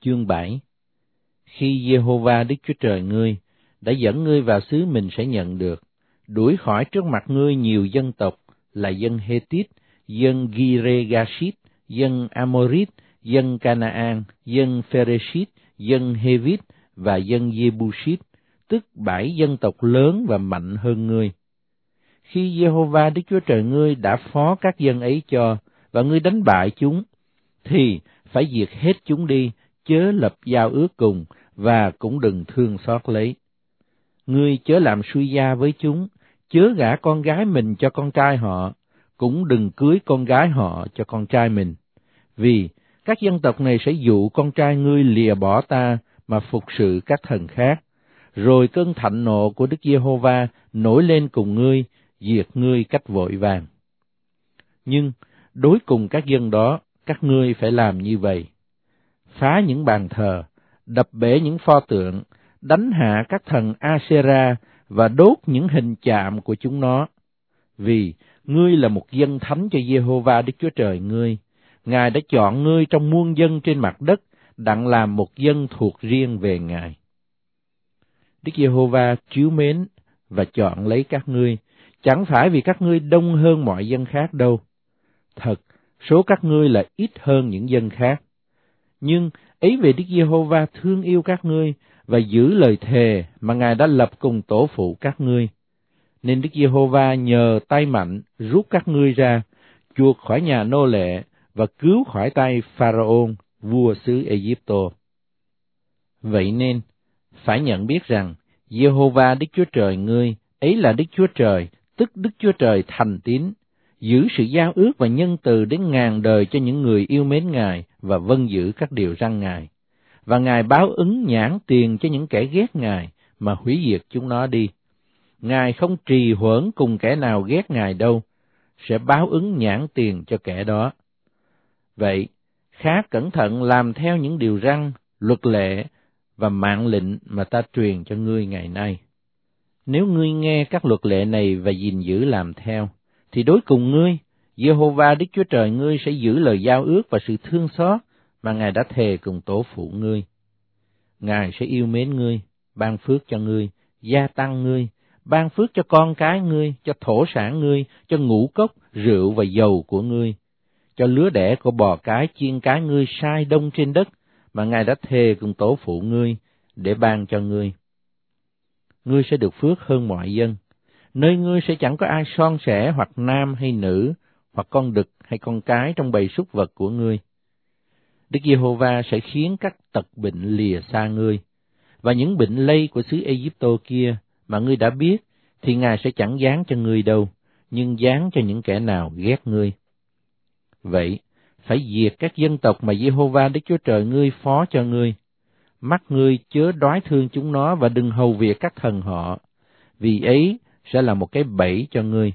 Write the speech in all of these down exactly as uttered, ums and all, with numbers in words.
Chương bảy. Khi Giê-hô-va Đức Chúa Trời ngươi đã dẫn ngươi vào xứ mình sẽ nhận được, đuổi khỏi trước mặt ngươi nhiều dân tộc là dân Hê-tít, dân Gi-rê-ga-shít, dân A-mô-rít, dân Ca-na-an, dân Phê-rê-shít, dân Hê-vít và dân Giê-bu-shít, tức bảy dân tộc lớn và mạnh hơn ngươi. Khi Giê-hô-va Đức Chúa Trời ngươi đã phó các dân ấy cho, và ngươi đánh bại chúng, thì phải diệt hết chúng đi, chớ lập giao ước cùng, và cũng đừng thương xót lấy. Ngươi chớ làm suy gia với chúng, chớ gả con gái mình cho con trai họ, cũng đừng cưới con gái họ cho con trai mình. Vì các dân tộc này sẽ dụ con trai ngươi lìa bỏ ta mà phục sự các thần khác, rồi cơn thạnh nộ của Đức Giê-hô-va nổi lên cùng ngươi, diệt ngươi cách vội vàng. Nhưng đối cùng các dân đó, các ngươi phải làm như vậy: phá những bàn thờ, đập bể những pho tượng, đánh hạ các thần A-sê-ra và đốt những hình chạm của chúng nó. Vì ngươi là một dân thánh cho Giê-hô-va Đức Chúa Trời ngươi, Ngài đã chọn ngươi trong muôn dân trên mặt đất, đặng làm một dân thuộc riêng về Ngài. Đức Giê-hô-va trìu mến và chọn lấy các ngươi, chẳng phải vì các ngươi đông hơn mọi dân khác đâu. Thật, số các ngươi là ít hơn những dân khác. Nhưng ấy về Đức Giê-hô-va thương yêu các ngươi và giữ lời thề mà Ngài đã lập cùng tổ phụ các ngươi. Nên Đức Giê-hô-va nhờ tay mạnh rút các ngươi ra, chuộc khỏi nhà nô lệ và cứu khỏi tay Pharaon, vua xứ Ê-díp-tô. Vậy nên, phải nhận biết rằng, Giê-hô-va Đức Chúa Trời ngươi, ấy là Đức Chúa Trời, tức Đức Chúa Trời thành tín, giữ sự giao ước và nhân từ đến ngàn đời cho những người yêu mến Ngài và vâng giữ các điều răn Ngài. Và Ngài báo ứng nhãn tiền cho những kẻ ghét Ngài mà hủy diệt chúng nó đi. Ngài không trì hoãn cùng kẻ nào ghét Ngài đâu, sẽ báo ứng nhãn tiền cho kẻ đó. Vậy, khá cẩn thận làm theo những điều răn, luật lệ và mạng lệnh mà ta truyền cho ngươi ngày nay. Nếu ngươi nghe các luật lệ này và gìn giữ làm theo, thì đối cùng ngươi, Giê-hô-va Đức Chúa Trời ngươi sẽ giữ lời giao ước và sự thương xót mà Ngài đã thề cùng tổ phụ ngươi. Ngài sẽ yêu mến ngươi, ban phước cho ngươi, gia tăng ngươi, ban phước cho con cái ngươi, cho thổ sản ngươi, cho ngũ cốc, rượu và dầu của ngươi, cho lứa đẻ của bò cái, chiên cái ngươi sai đông trên đất mà Ngài đã thề cùng tổ phụ ngươi để ban cho ngươi. Ngươi sẽ được phước hơn mọi dân. Nơi ngươi sẽ chẳng có ai son sẻ hoặc nam hay nữ, hoặc con đực hay con cái trong bầy súc vật của ngươi. Đức Giê-hô-va sẽ khiến các tật bệnh lìa xa ngươi, và những bệnh lây của xứ Ê-díp-tô kia mà ngươi đã biết, thì Ngài sẽ chẳng giáng cho ngươi đâu, nhưng giáng cho những kẻ nào ghét ngươi. Vậy, phải diệt các dân tộc mà Giê-hô-va Đức Chúa Trời ngươi phó cho ngươi. Mắt ngươi chớ đoái thương chúng nó và đừng hầu việc các thần họ, vì ấy sẽ là một cái bẫy cho ngươi.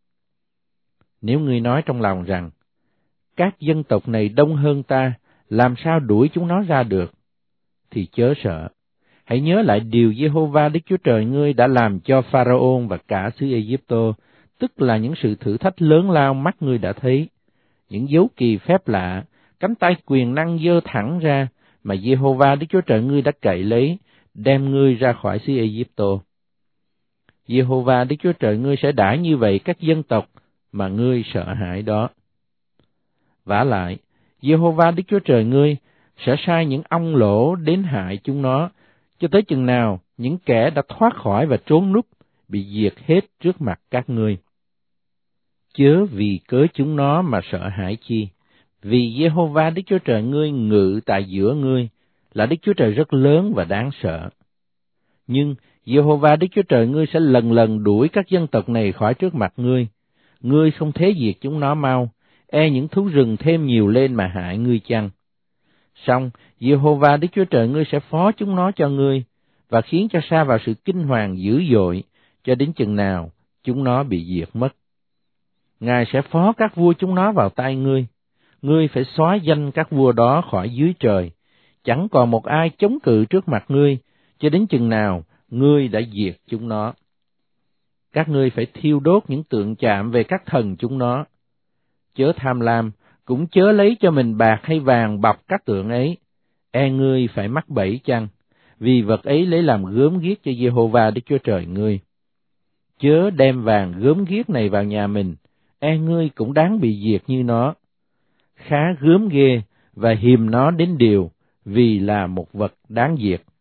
Nếu ngươi nói trong lòng rằng, các dân tộc này đông hơn ta, làm sao đuổi chúng nó ra được, thì chớ sợ. Hãy nhớ lại điều Giê-hô-va Đức Chúa Trời ngươi đã làm cho Pharaon và cả xứ Ê-díp-tô, tức là những sự thử thách lớn lao mắt ngươi đã thấy, những dấu kỳ phép lạ, cánh tay quyền năng giơ thẳng ra mà Giê-hô-va Đức Chúa Trời ngươi đã cậy lấy, đem ngươi ra khỏi xứ Ê-díp-tô. Giê-hô-va Đức Chúa Trời ngươi sẽ đãi như vậy các dân tộc mà ngươi sợ hãi đó. Vả lại, Giê-hô-va Đức Chúa Trời ngươi sẽ sai những ong lỗ đến hại chúng nó, cho tới chừng nào những kẻ đã thoát khỏi và trốn núp bị diệt hết trước mặt các ngươi. Chớ vì cớ chúng nó mà sợ hãi chi, vì Giê-hô-va Đức Chúa Trời ngươi ngự tại giữa ngươi, là Đức Chúa Trời rất lớn và đáng sợ. Nhưng Giê-hô-va Đức Chúa Trời ngươi sẽ lần lần đuổi các dân tộc này khỏi trước mặt ngươi. Ngươi không thế diệt chúng nó mau, e những thú rừng thêm nhiều lên mà hại ngươi chăng? Song Giê-hô-va Đức Chúa Trời ngươi sẽ phó chúng nó cho ngươi, và khiến cho sa vào sự kinh hoàng dữ dội, cho đến chừng nào chúng nó bị diệt mất. Ngài sẽ phó các vua chúng nó vào tay ngươi. Ngươi phải xóa danh các vua đó khỏi dưới trời, chẳng còn một ai chống cự trước mặt ngươi, cho đến chừng nào ngươi đã diệt chúng nó. Các ngươi phải thiêu đốt những tượng chạm về các thần chúng nó. Chớ tham lam, cũng chớ lấy cho mình bạc hay vàng bọc các tượng ấy. e ngươi phải mắc bẫy chăng, vì vật ấy lấy làm gớm ghiếc cho Giê-hô-va Đức Chúa Trời ngươi. Chớ đem vàng gớm ghiếc này vào nhà mình, e ngươi cũng đáng bị diệt như nó. Khá gớm ghê, và hiềm nó đến điều, vì là một vật đáng diệt.